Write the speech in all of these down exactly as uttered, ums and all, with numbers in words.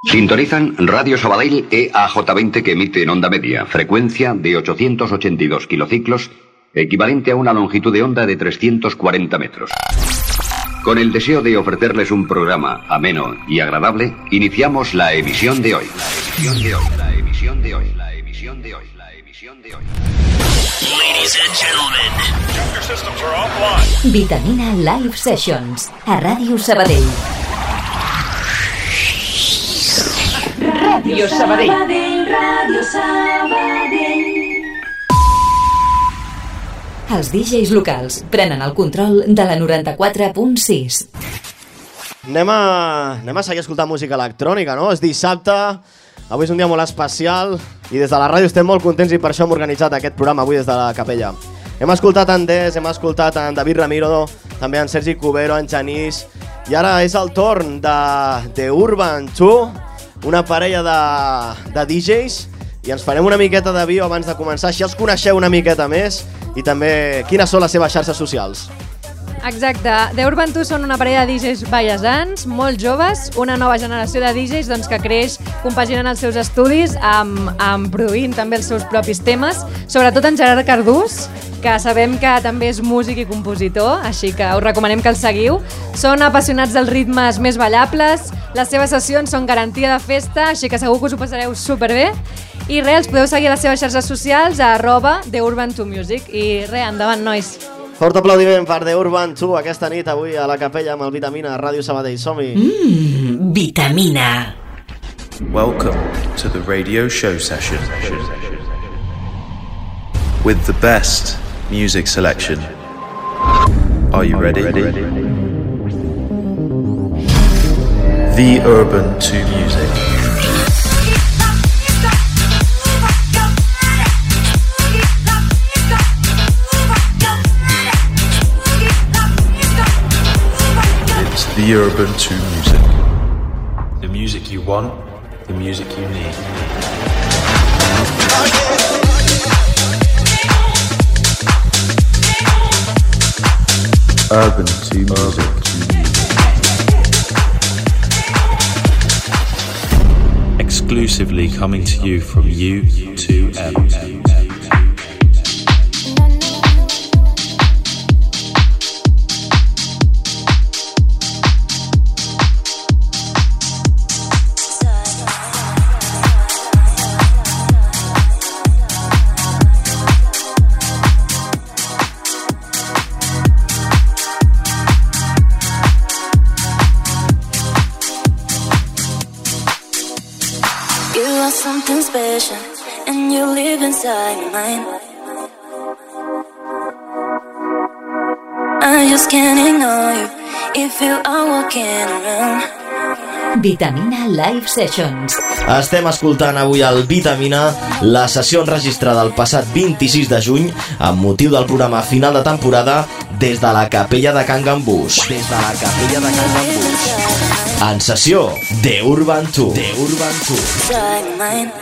Sintonizan Radio Sabadell E A J veinte que emite en onda media, frecuencia de ochocientos ochenta y dos kilociclos, equivalente a una longitud de onda de trescientos cuarenta metros. Con el deseo de ofrecerles un programa ameno y agradable, iniciamos la emisión de hoy. La emisión de hoy, la emisión de hoy, la emisión de hoy, la emisión de hoy. Ladies and gentlemen, your systems are offline. Vitamina Live Sessions a Ràdio Sabadell. Ràdio Sabadell. Ràdio Sabadell. Els D Js locals prenen el control de la noranta-quatre punt sis. Anem a, anem a seguir escoltant música electrònica, no? És dissabte, avui és un dia molt especial i des de la ràdio estem molt contents i per això hem organitzat aquest programa avui des de la capella. Hem escoltat en Des, hem escoltat en David Ramiro, també en Sergi Cubero, en Genís, i ara és el torn de The Urban Two, una parella de, de D Js, i ens farem una miqueta de bio abans de començar, així els coneixeu una miqueta més i també quines són les seves xarxes socials. Exacte, The Urban Two són una parella de D Js ballesans, molt joves, una nova generació de D Js doncs, que creix compaginant els seus estudis amb, amb produint també els seus propis temes, sobretot en Gerard Cardús, que sabem que també és músic i compositor, així que us recomanem que el seguiu. Són apassionats dels ritmes més ballables, les seves sessions són garantia de festa, així que segur que us ho passareu superbé. I res, els podeu seguir a les seves xarxes socials a arroba The Urban Two Music. I res, endavant, nois. Fort aplaudiment per The Urban Two aquesta nit avui a la capella amb el Vitamina Ràdio Sabadell. Som-hi. Mmm, Vitamina. Welcome to the radio show session with the best music selection. Are you ready? The Urban Two Music. It's The Urban Two Music. The music you want, the music you need. Urban Two Music. Exclusively coming to you from U two M. Something special, and you live inside my mind. I just can't ignore you if you are walking around. Vitamina Live Sessions. Estem escoltant avui al Vitamina la sessió enregistrada el passat vint-i-sis de juny amb motiu del programa final de temporada des de la capella de Can Gambús. Des de la capella de Can Gambús. En sessió, The Urban Two. The Urban Two.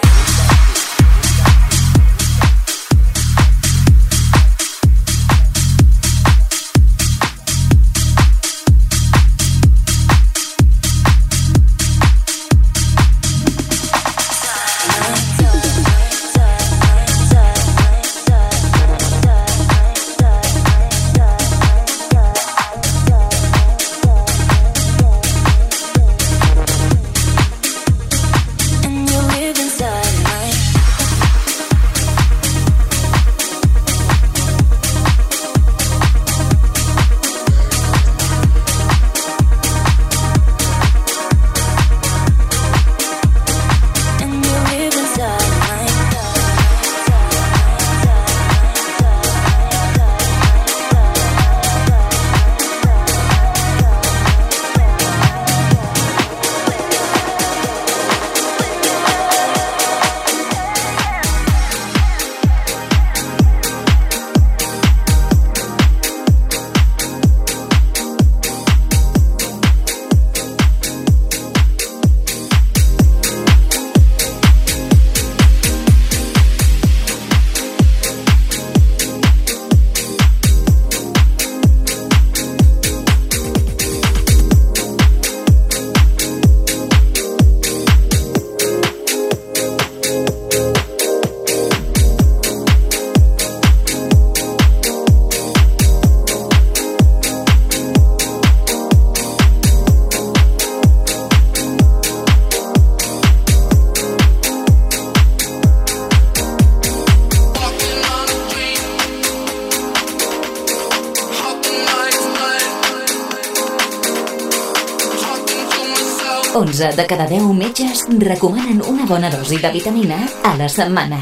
And you live inside onze de cada deu metges recomanen una bona dosi de vitamina a la setmana.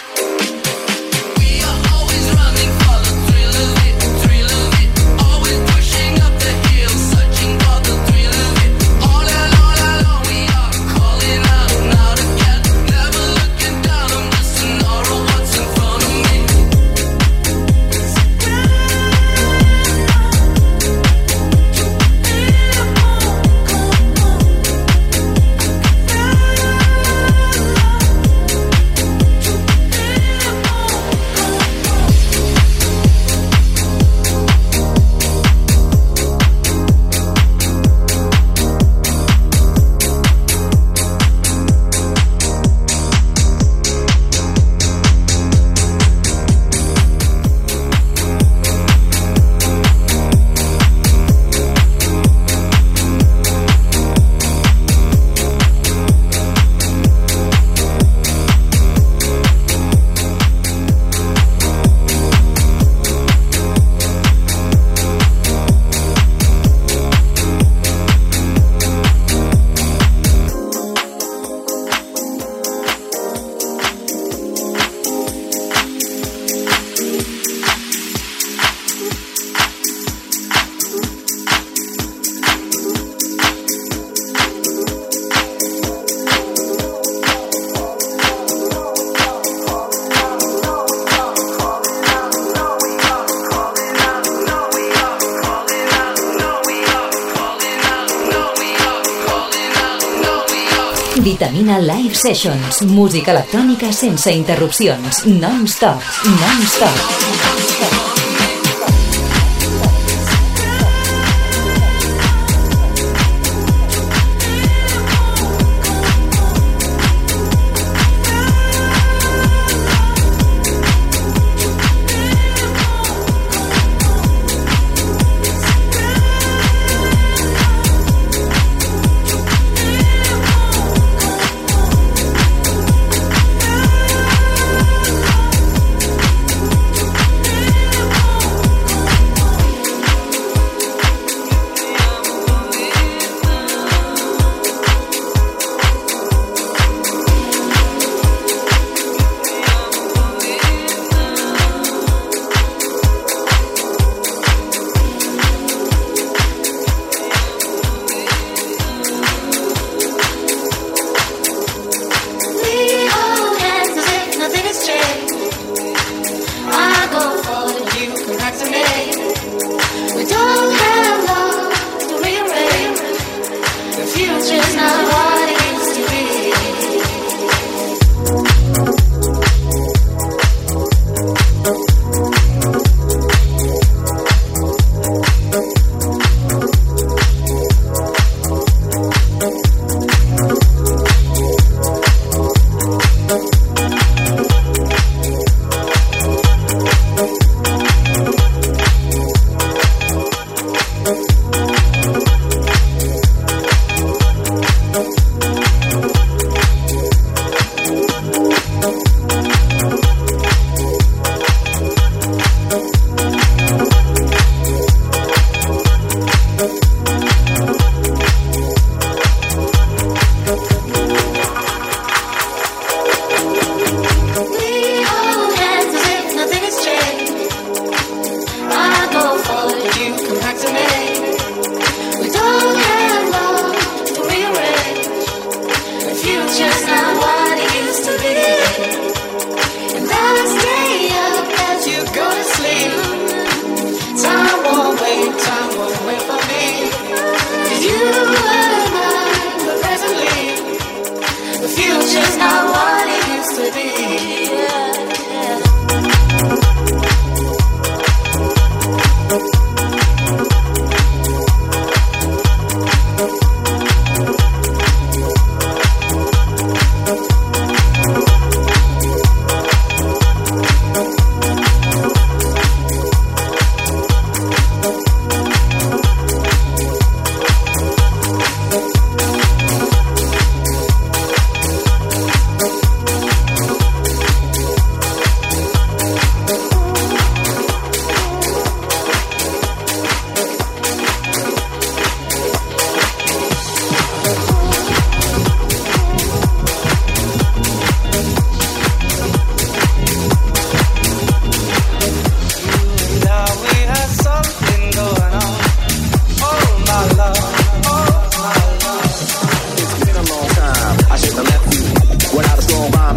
Vitamina Live Sessions, música electrònica sense interrupcions, non-stop, non-stop.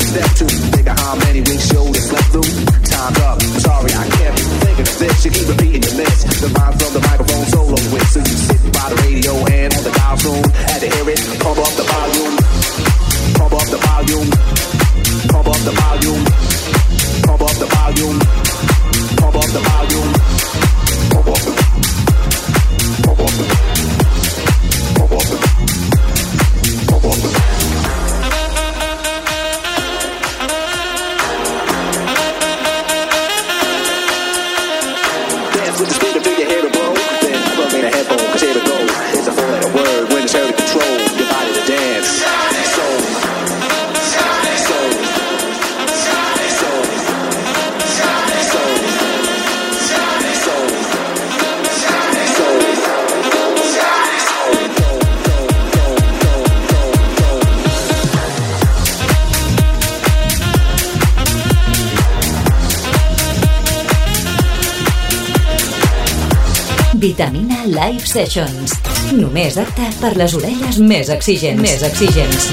Step two, think of how many weeks shoulders slept through. Time's up, I'm sorry I kept thinking of this. You keep repeating your miss. The rhyme from the microphone solo with. So you sit by the radio and on the dial soon. Had to hear it, pump up the volume. Pump up the volume. Pump up the volume. Pump up the volume. Pump up the volume. Pump up the Pump up the Pump up the Pump up the Dance with the speed until you hear it blow. Then plug in a headphone, cause here it goes. It's a four-letter word when it's heard to control your body to dance. Soul. Soul. Soul. Vitamina Live Sessions. Només apte per les orelles més exigents. Més exigents.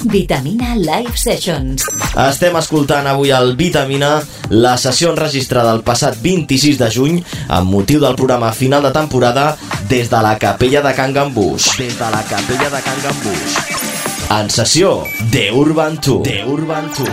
Vitamina Live Sessions. Estem escoltant avui al Vitamina la sessió enregistrada el passat vint-i-sis de juny amb motiu del programa final de temporada des de la capella de Can Gambús. Des de la capella de Can Gambús. En sessió The Urban Tour. The Urban Tour.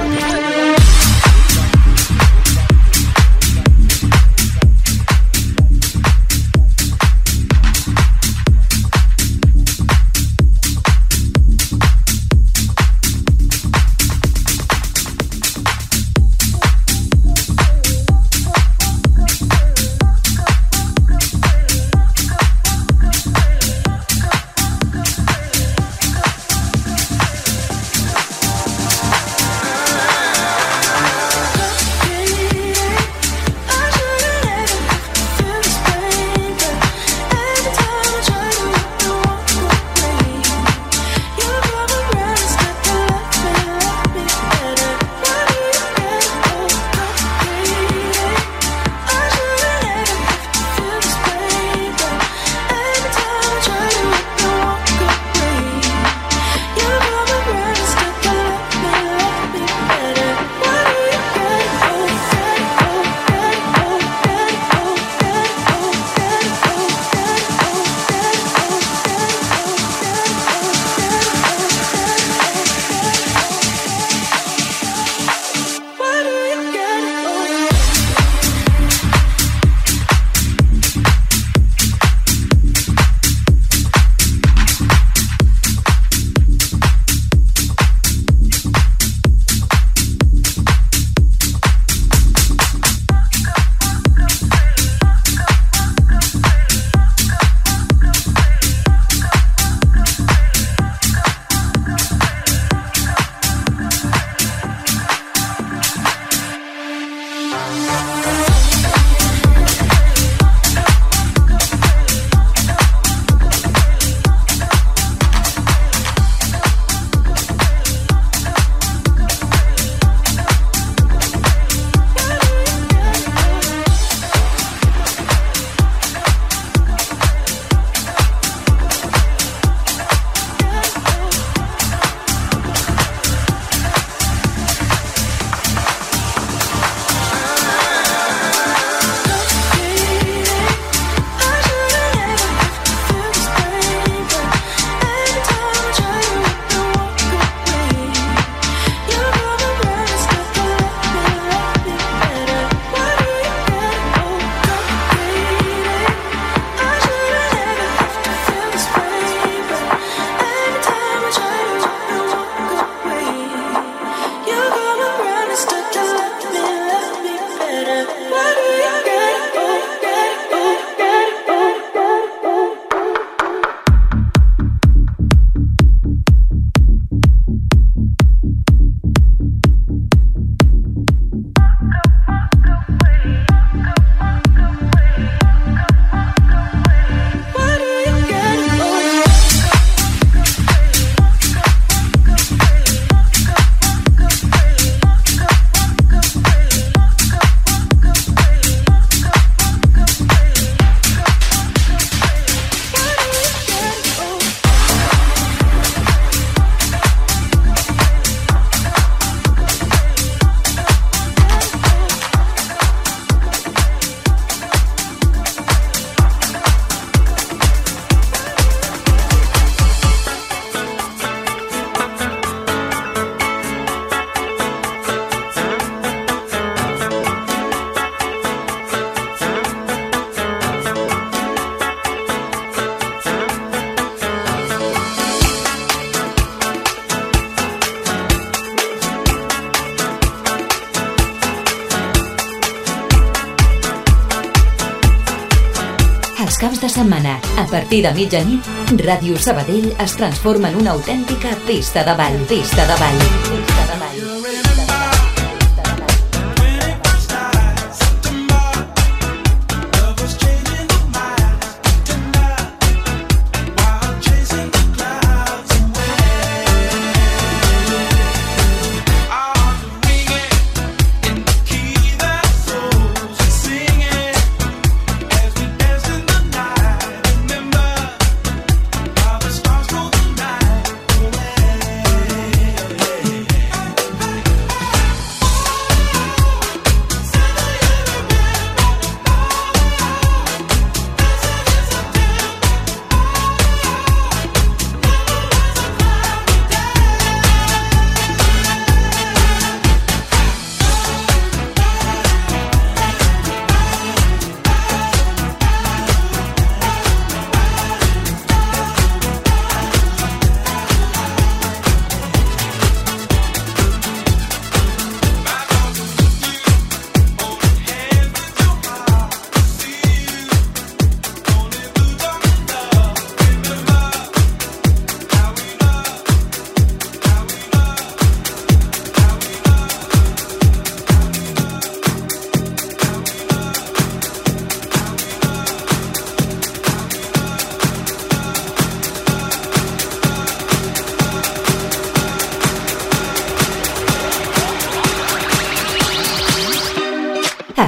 Els caps de setmana, a partir de mitjanit, Ràdio Sabadell es transforma en una autèntica pista de ball. Pista de ball. Pista de ball.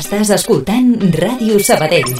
Estàs escoltant Ràdio Sabadell.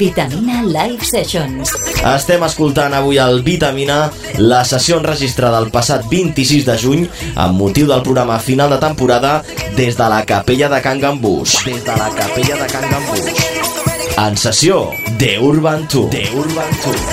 Vitamina Live Sessions. Estem escoltant avui al Vitamina la sessió enregistrada el passat vint-i-sis de juny amb motiu del programa final de temporada des de la capella de Can Gambús. Des de la capella de Can Gambús. En sessió The Urban Tour. The Urban Tour.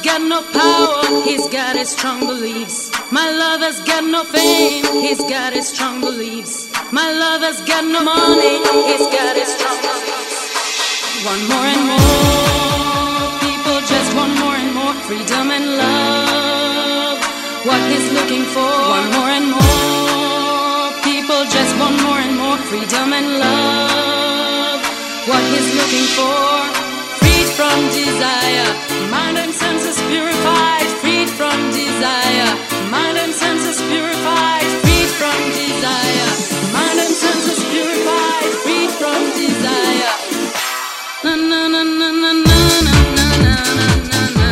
got no power, he's got his strong beliefs. My lover's got no fame, he's got his strong beliefs. My lover's got no money, he's got his strong beliefs. Want more and more, people just want more and more freedom and love. What he's looking for, want more and more, people just want more and more freedom and love. What he's looking for, freed from desire, mind and senses purified, freed from desire, mind and senses purified, freed from desire, mind and senses purified, freed from desire. Na na na na na na na na na na na.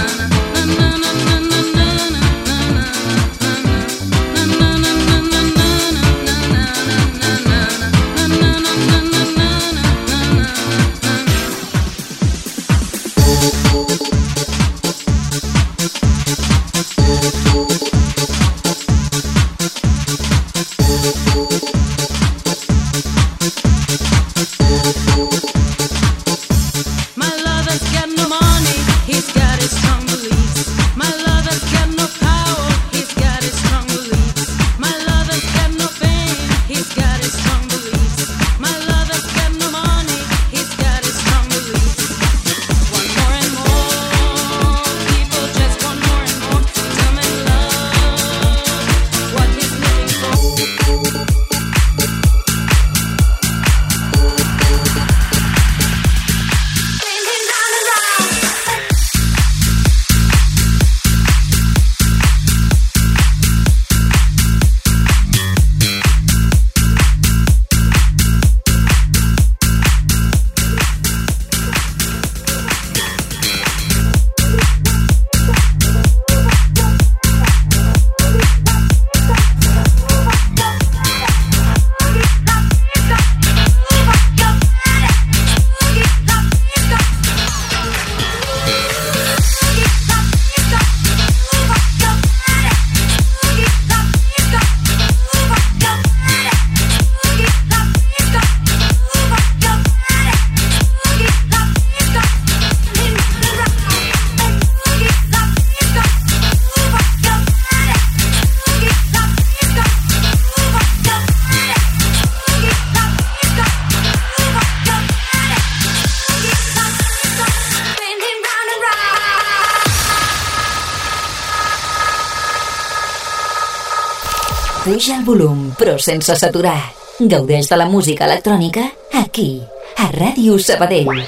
Puja el volum, però sense saturar. Gaudeix de la música electrònica aquí, a Ràdio Sabadell.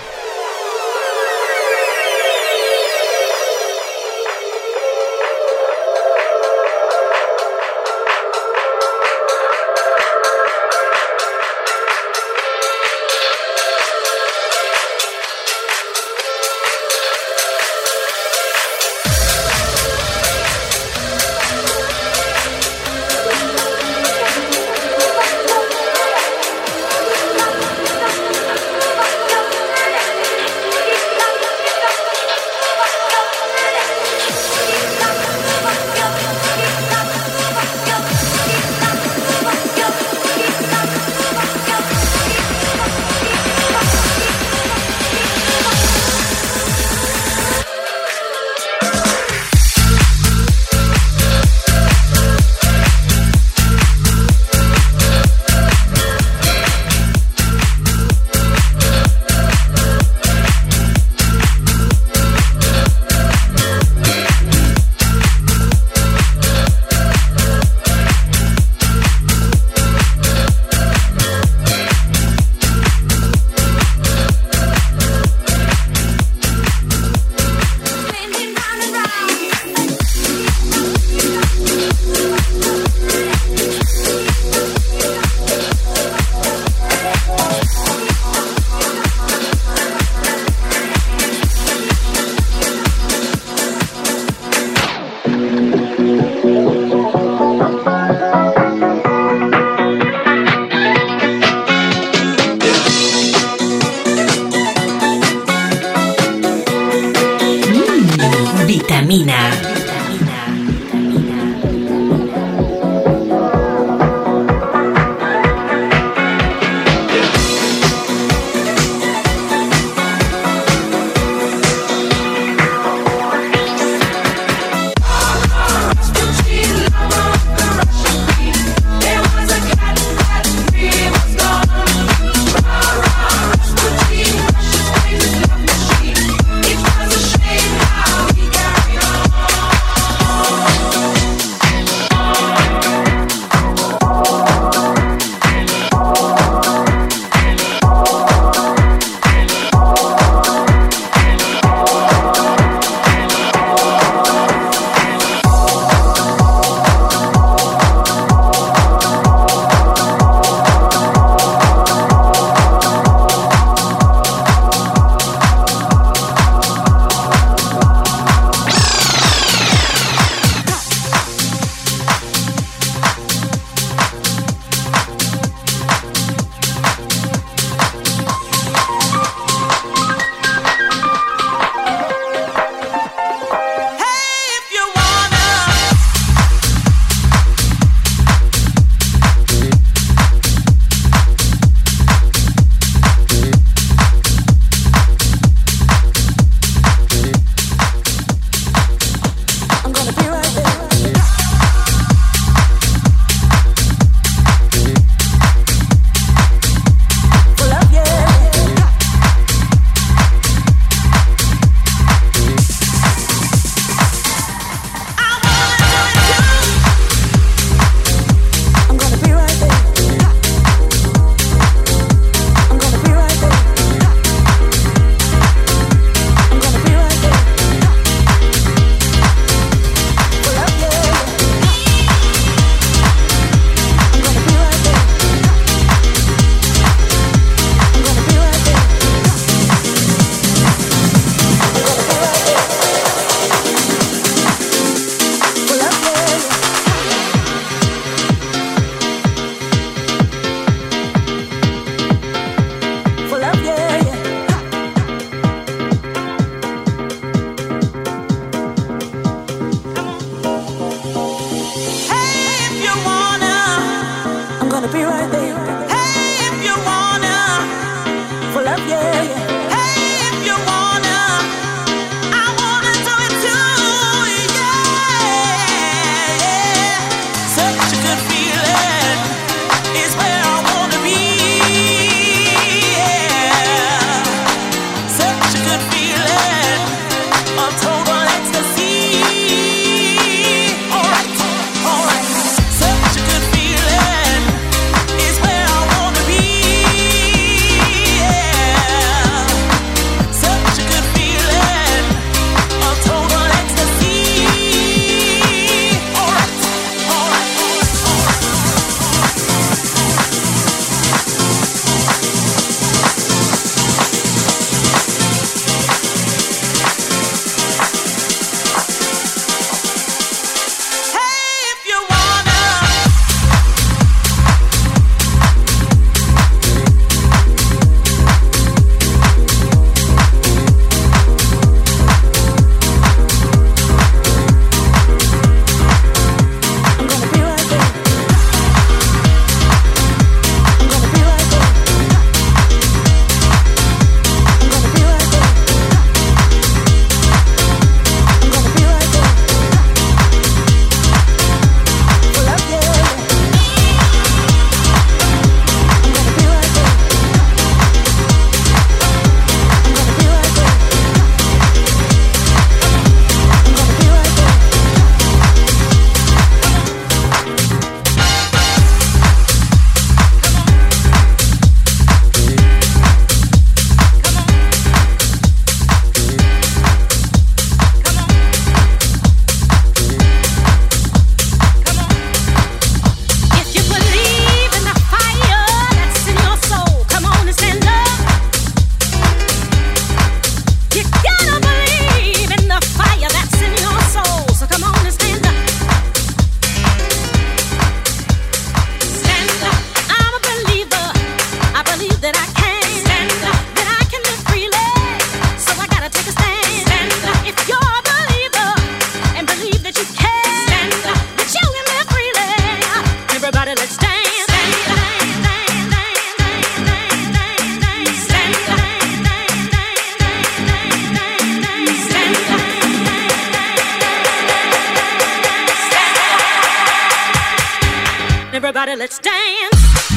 Everybody, let's dance.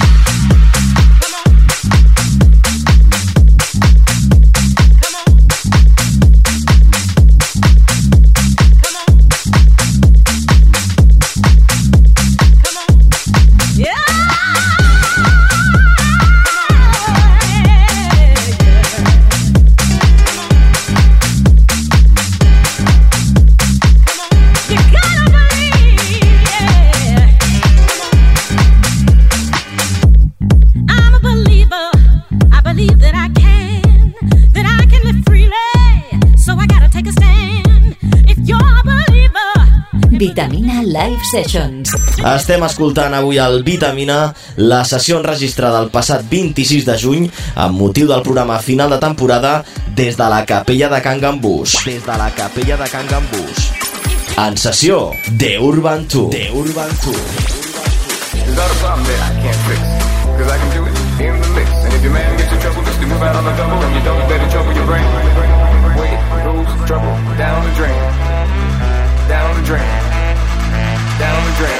Vitamina Live Sessions. Estem escoltant avui al Vitamina la sessió enregistrada el passat vint-i-sis de juny amb motiu del programa final de temporada des de la capella de Can Gambús. Des de la capella de Can Gambús. En sessió The Urban Tour. The Urban Tour. There's not a problem that I can't fix, cause I can do it in the mix. And if your man gets in trouble, just to move out on the double, and you don't let it trouble your brain. Wait, goes trouble down the drain, down the drain, down the drain.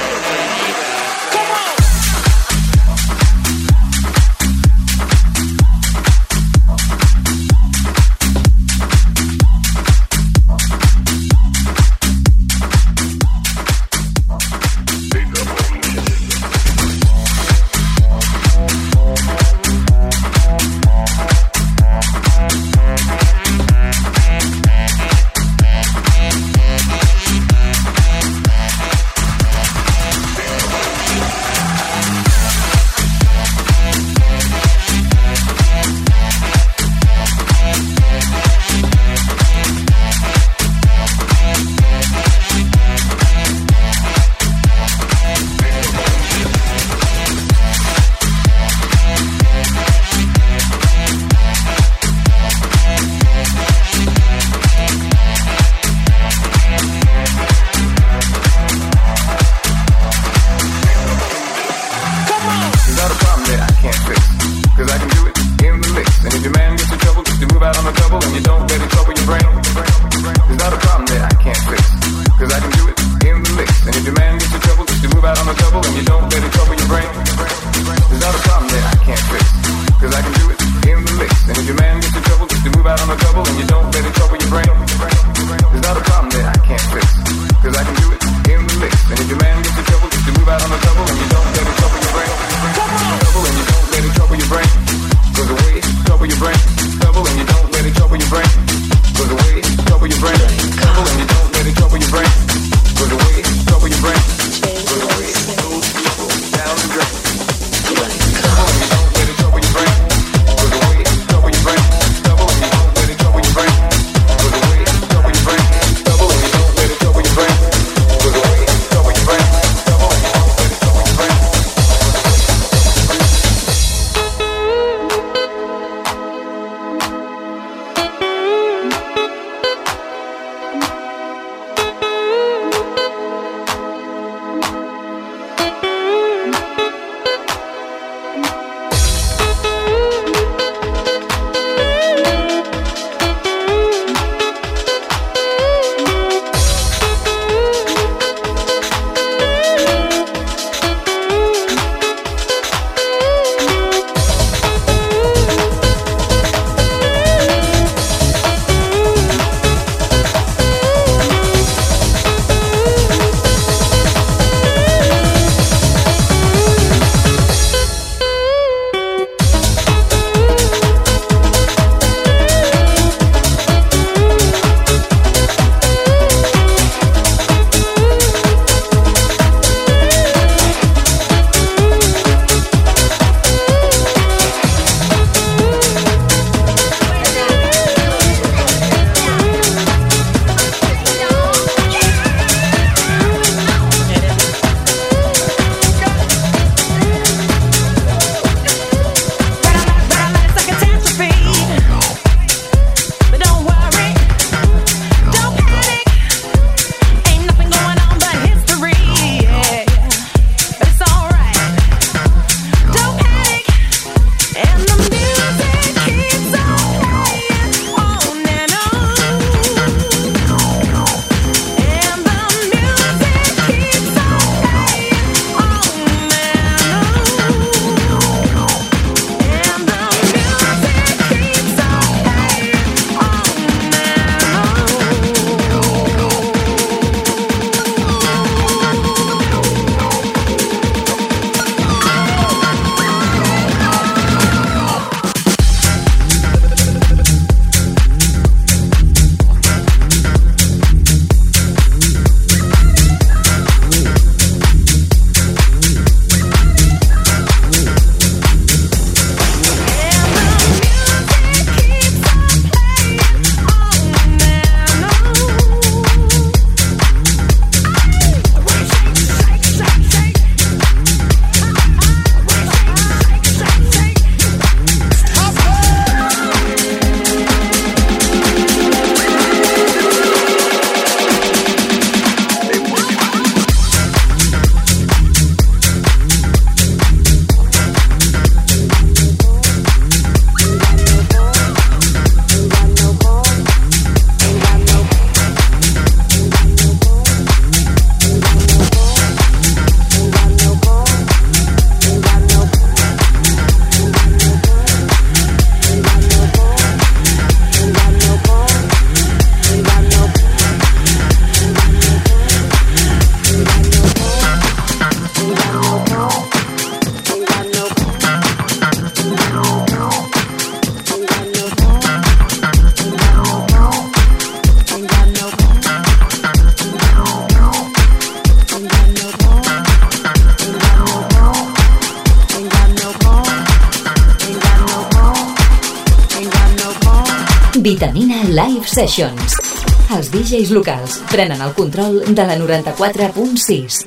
Live Sessions. Els D Js locals prenen el control de la noranta-quatre punt sis.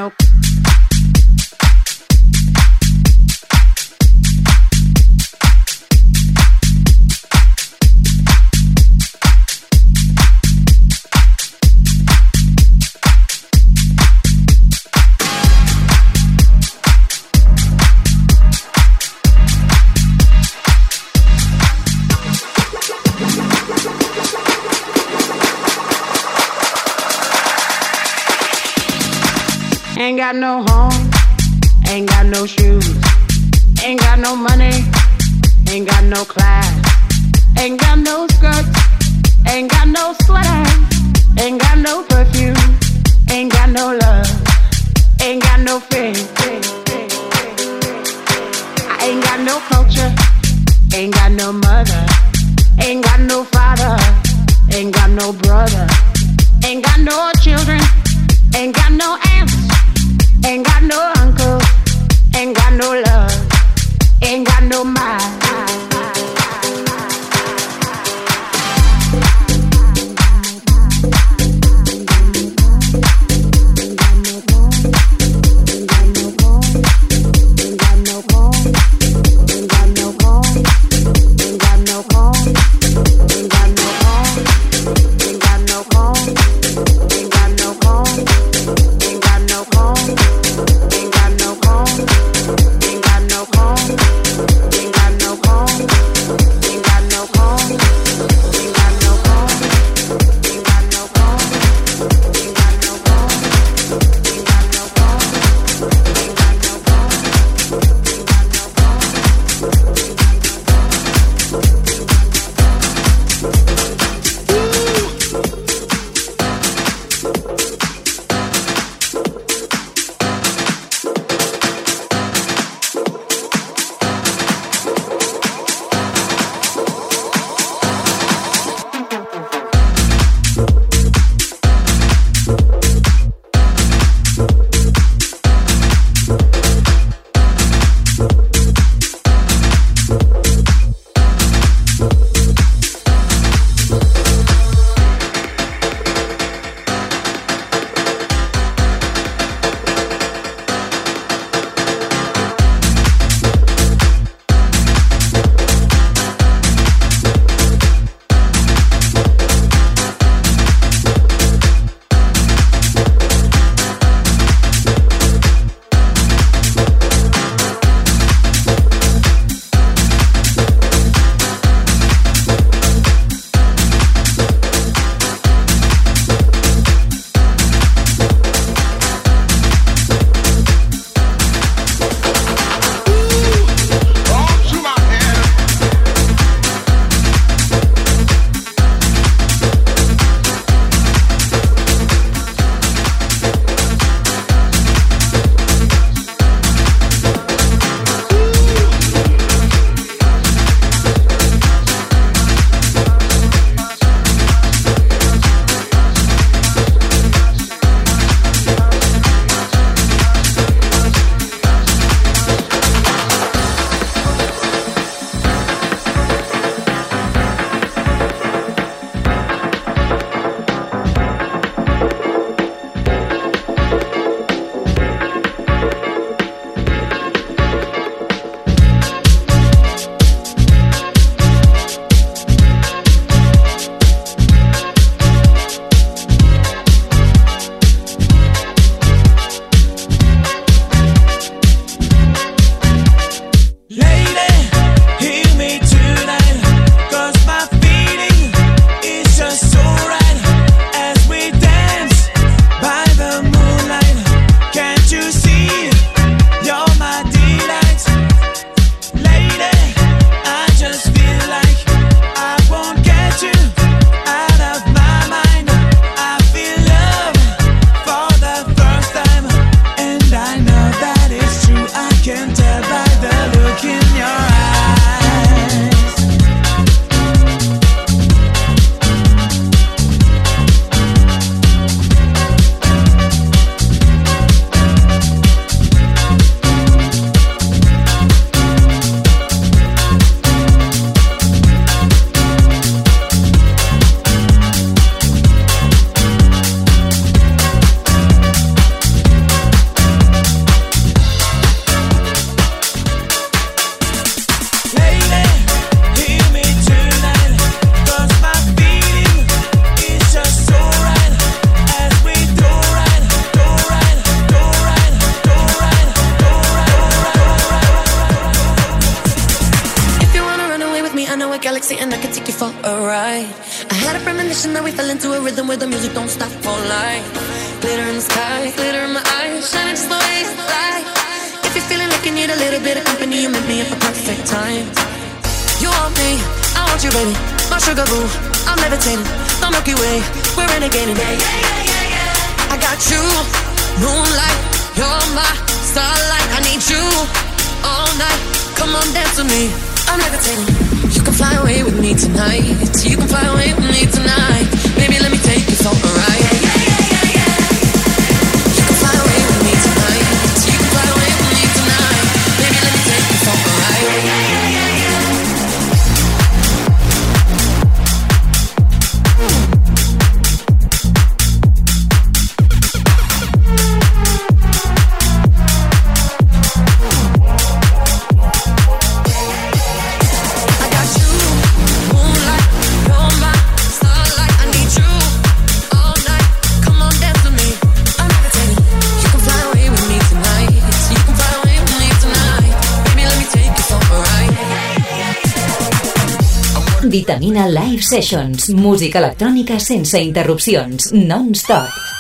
Ain't got no home, ain't got no shoes, ain't got no money, ain't got no class, ain't got no skirts, ain't got no sweater, ain't got no perfume, ain't got no love, ain't got no faith. I ain't got no culture, ain't got no mother, ain't got no father, ain't got no brother, ain't got no children, ain't got no aunts. Ain't got no uncle, ain't got no love, ain't got no mind. Ain't got no sexy and I could take you for a ride. I had a premonition that we fell into a rhythm where the music don't stop for life. Glitter in the sky, glitter in my eyes, shining just the way you like. If you're feeling like you need a little bit of company, you met me at the perfect time. You want me, I want you, baby. My sugar boo, I'm levitating. The Milky Way, we're renegading. Yeah, yeah, yeah, yeah, yeah. I got you, moonlight, you're my starlight. I need you all night. Come on, dance with me. I'm levitating. You can fly away with me tonight. You can fly away with me tonight. Baby, let me take you for a ride. Yeah, yeah, yeah, yeah, yeah. You can fly away with me tonight. You can fly away with me tonight. Baby, let me take you for a ride. Yeah, yeah, yeah, yeah, yeah. Vitamina Live Sessions, música electrònica sense interrupcions, non-stop.